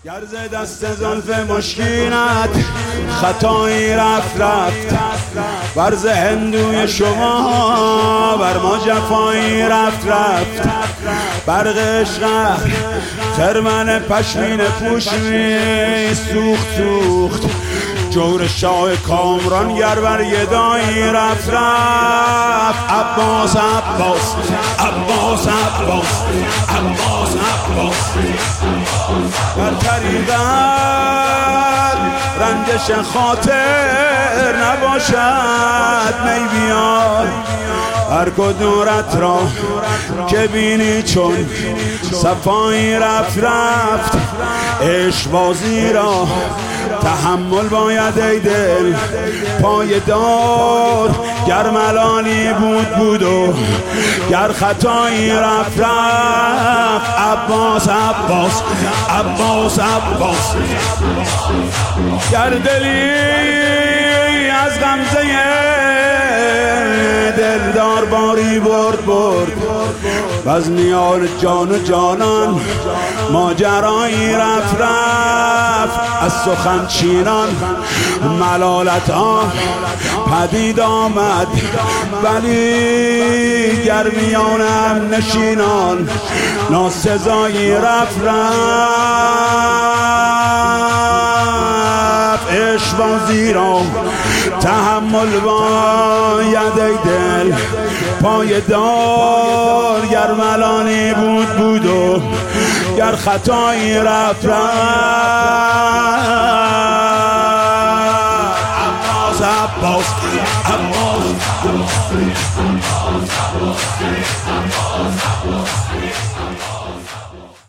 گر ز دست زلف مشکینت خطایی رفت ور ز هندوی شما بر ما جفایی رفت برق عشق ترمن پشمین پوشی سوخت جور شاه کامران گر بر یدایی رفت عباس بر طریقت رنجش خاطر نباشد می بیار هر کدورت را که بینی چون صفایی رفت عشق بازی را تحمل باید ای دل پایدار گر ملالی بود و گر خطایی رفت عباس گر دلی از غمزه دلدار باری برد و از میان جان و جانان ماجرایی رفت از سخن چینان ملالت ها پدید آمد ولی گر میانم نشینان ناسزایی رفت عشق بازی را تحمل باید ای دل پایدار گر ملانی بود و گر خطایی رفت عباس